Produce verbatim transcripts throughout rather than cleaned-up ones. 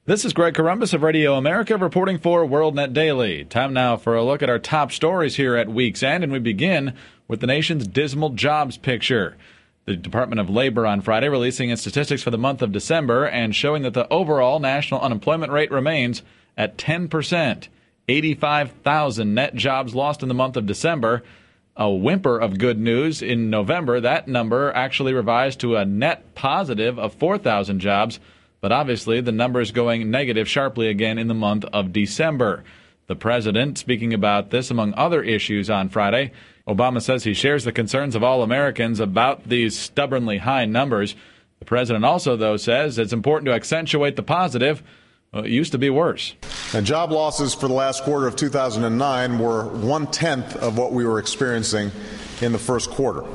This is Greg Corombos of Radio America reporting for WorldNet Daily. Time now for a look at our top stories here at week's end, and we begin with the nation's dismal jobs picture. The Department of Labor on Friday releasing its statistics for the month of December and showing that the overall national unemployment rate remains at ten percent. eighty-five thousand net jobs lost in the month of December. A whimper of good news in November. That number actually revised to a net positive of four thousand jobs. But obviously, the number is going negative sharply again in the month of December. The president, speaking about this among other issues on Friday, Obama says he shares the concerns of all Americans about these stubbornly high numbers. The president also, though, says it's important to accentuate the positive. Well, it used to be worse. And job losses for the last quarter of two thousand nine were one-tenth of what we were experiencing in the first quarter.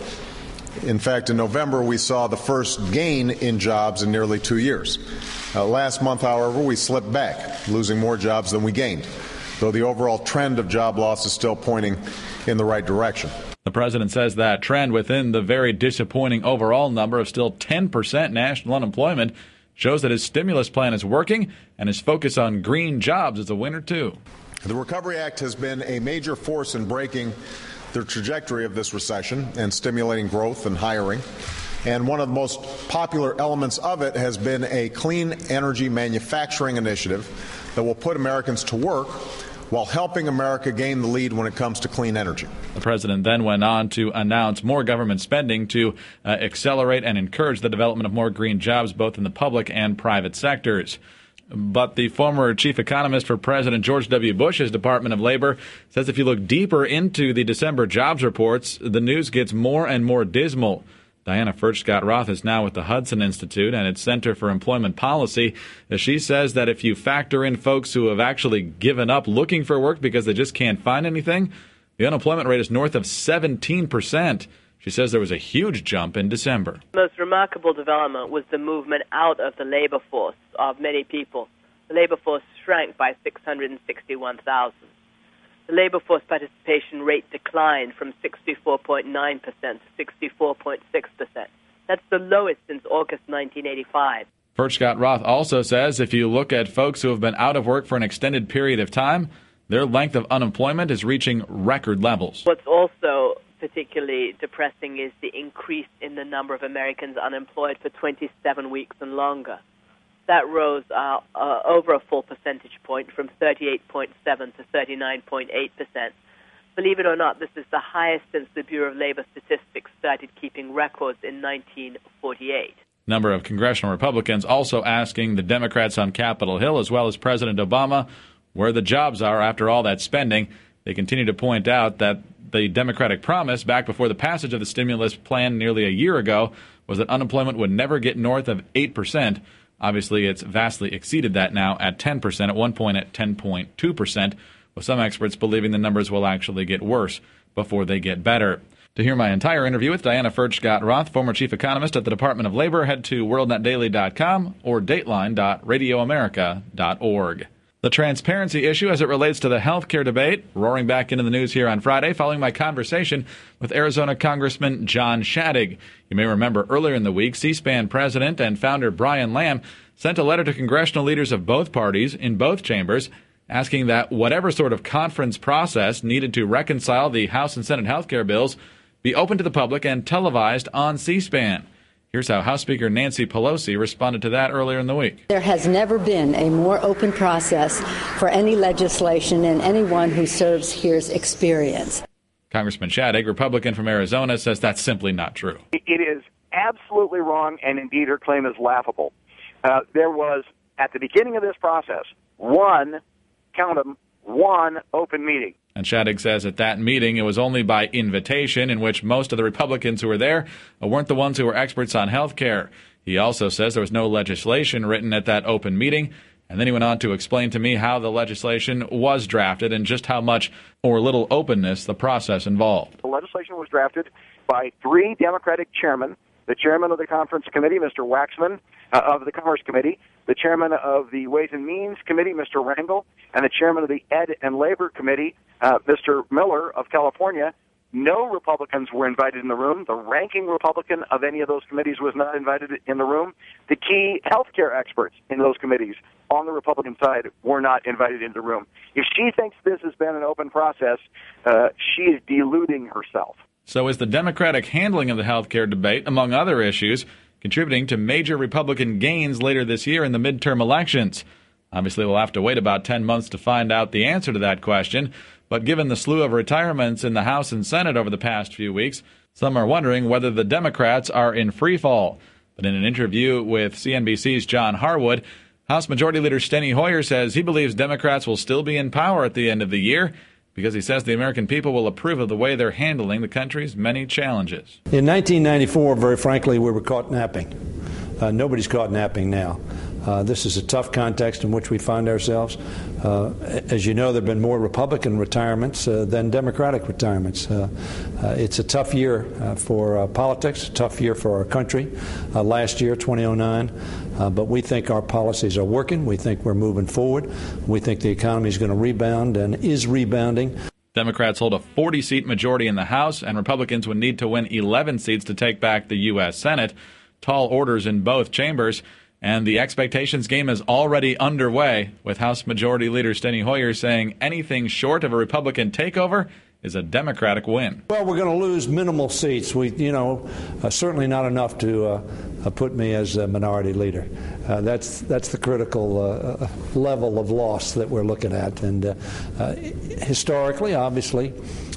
In fact, in November, we saw the first gain in jobs in nearly two years. Uh, last month, however, we slipped back, losing more jobs than we gained, though the overall trend of job loss is still pointing in the right direction. The president says that trend within the very disappointing overall number of still ten percent national unemployment shows that his stimulus plan is working and his focus on green jobs is a winner, too. The Recovery Act has been a major force in breaking the trajectory of this recession and stimulating growth and hiring. And one of the most popular elements of it has been a clean energy manufacturing initiative that will put Americans to work while helping America gain the lead when it comes to clean energy. The president then went on to announce more government spending to uh, accelerate and encourage the development of more green jobs both in the public and private sectors. But the former chief economist for President George W. Bush's Department of Labor says if you look deeper into the December jobs reports, the news gets more and more dismal. Diana Furch-Scott-Roth is now with the Hudson Institute and its Center for Employment Policy. She says that if you factor in folks who have actually given up looking for work because they just can't find anything, the unemployment rate is north of seventeen percent. She says there was a huge jump in December. The most remarkable development was the movement out of the labor force of many people. The labor force shrank by six hundred sixty-one thousand. The labor force participation rate declined from sixty-four point nine percent to sixty-four point six percent. That's the lowest since August nineteen eighty-five. Furch-Scott-Roth also says if you look at folks who have been out of work for an extended period of time, their length of unemployment is reaching record levels. What's also particularly depressing is the increase in the number of Americans unemployed for twenty-seven weeks and longer. That rose uh, uh, over a full percentage point from thirty-eight point seven to thirty-nine point eight percent. Believe it or not, this is the highest since the Bureau of Labor Statistics started keeping records in nineteen forty-eight. Number of congressional Republicans also asking the Democrats on Capitol Hill as well as President Obama where the jobs are after all that spending. They continue to point out that the Democratic promise back before the passage of the stimulus plan nearly a year ago was that unemployment would never get north of eight percent. Obviously, it's vastly exceeded that now at ten percent, at one point at ten point two percent, with some experts believing the numbers will actually get worse before they get better. To hear my entire interview with Diana Furch-Scott-Roth, former chief economist at the Department of Labor, head to world net daily dot com or dateline dot radio america dot org. The transparency issue as it relates to the health care debate roaring back into the news here on Friday following my conversation with Arizona Congressman John Shadegg. You may remember earlier in the week, C-SPAN president and founder Brian Lamb sent a letter to congressional leaders of both parties in both chambers asking that whatever sort of conference process needed to reconcile the House and Senate health care bills be open to the public and televised on C-SPAN. Here's how House Speaker Nancy Pelosi responded to that earlier in the week. There has never been a more open process for any legislation and anyone who serves here's experience. Congressman Shadegg, Republican from Arizona, says that's simply not true. It is absolutely wrong, and indeed her claim is laughable. Uh, there was, at the beginning of this process, one, count them, one open meeting. And Shadegg says at that meeting it was only by invitation, in which most of the Republicans who were there weren't the ones who were experts on health care. He also says there was no legislation written at that open meeting. And then he went on to explain to me how the legislation was drafted and just how much or little openness the process involved. The legislation was drafted by three Democratic chairmen, the chairman of the Conference Committee, Mister Waxman, uh, of the Commerce Committee, the chairman of the Ways and Means Committee, Mister Rangel, and the chairman of the Ed and Labor Committee, uh, Mister Miller of California. No Republicans were invited in the room. The ranking Republican of any of those committees was not invited in the room. The key health care experts in those committees on the Republican side were not invited into the room. If she thinks this has been an open process, uh, she is deluding herself. So is the Democratic handling of the health care debate, among other issues, contributing to major Republican gains later this year in the midterm elections? Obviously, we'll have to wait about ten months to find out the answer to that question. But given the slew of retirements in the House and Senate over the past few weeks, some are wondering whether the Democrats are in free fall. But in an interview with C N B C's John Harwood, House Majority Leader Steny Hoyer says he believes Democrats will still be in power at the end of the year because he says the American people will approve of the way they're handling the country's many challenges. In nineteen ninety-four, very frankly, we were caught napping. Uh, nobody's caught napping now. Uh, this is a tough context in which we find ourselves. Uh, as you know, there have been more Republican retirements uh, than Democratic retirements. Uh, uh, it's a tough year uh, for uh, politics, a tough year for our country. Uh, last year, twenty oh nine, uh, but we think our policies are working. We think we're moving forward. We think the economy is going to rebound and is rebounding. Democrats hold a forty-seat majority in the House, and Republicans would need to win eleven seats to take back the U S. Senate. Tall orders in both chambers. And the expectations game is already underway, with House Majority Leader Steny Hoyer saying anything short of a Republican takeover is a Democratic win. Well, we're going to lose minimal seats. We, you know, uh, certainly not enough to uh, uh, put me as a minority leader. Uh, that's that's the critical uh, level of loss that we're looking at. And uh, uh, historically, obviously,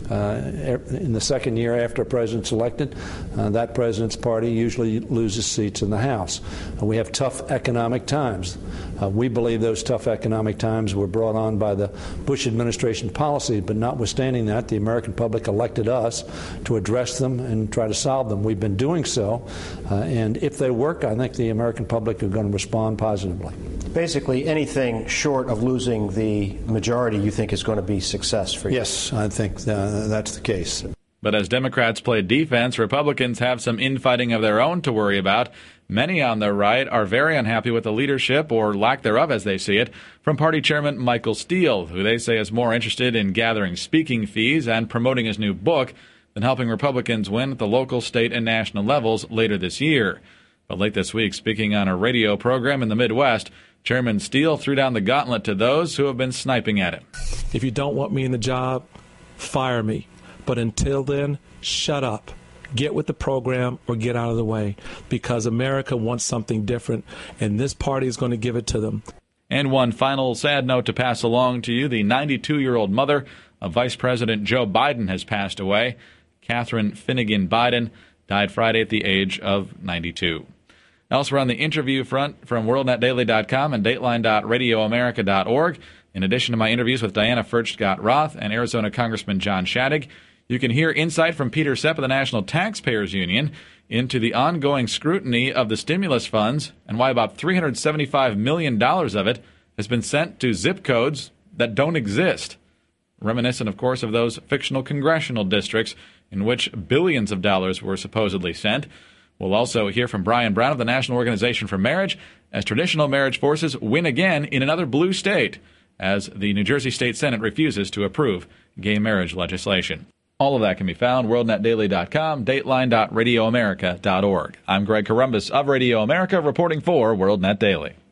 Uh, in the second year after a president's elected, uh, that president's party usually loses seats in the House. Uh, we have tough economic times. Uh, we believe those tough economic times were brought on by the Bush administration policy, but notwithstanding that, the American public elected us to address them and try to solve them. We've been doing so, uh, and if they work, I think the American public are going to respond positively. Basically, anything short of losing the majority you think is going to be success for you? Yes, I think uh, that's the case. But as Democrats play defense, Republicans have some infighting of their own to worry about. Many on the right are very unhappy with the leadership, or lack thereof as they see it, from Party Chairman Michael Steele, who they say is more interested in gathering speaking fees and promoting his new book than helping Republicans win at the local, state, and national levels later this year. But late this week, speaking on a radio program in the Midwest, Chairman Steele threw down the gauntlet to those who have been sniping at him. If you don't want me in the job, fire me. But until then, shut up. Get with the program or get out of the way, because America wants something different, and this party is going to give it to them. And one final sad note to pass along to you. The ninety-two-year-old mother of Vice President Joe Biden has passed away. Catherine Finnegan Biden died Friday at the age of ninety-two. Elsewhere on the interview front, from world net daily dot com and dateline dot radio america dot org, in addition to my interviews with Diana Furcht-Scott-Roth and Arizona Congressman John Shadegg, you can hear insight from Peter Sepp of the National Taxpayers Union into the ongoing scrutiny of the stimulus funds and why about three hundred seventy-five million dollars of it has been sent to zip codes that don't exist. Reminiscent, of course, of those fictional congressional districts in which billions of dollars were supposedly sent. We'll also hear from Brian Brown of the National Organization for Marriage as traditional marriage forces win again in another blue state, as the New Jersey State Senate refuses to approve gay marriage legislation. All of that can be found world net daily dot com, dateline dot radio america dot org. I'm Greg Corombos of Radio America, reporting for WorldNet Daily.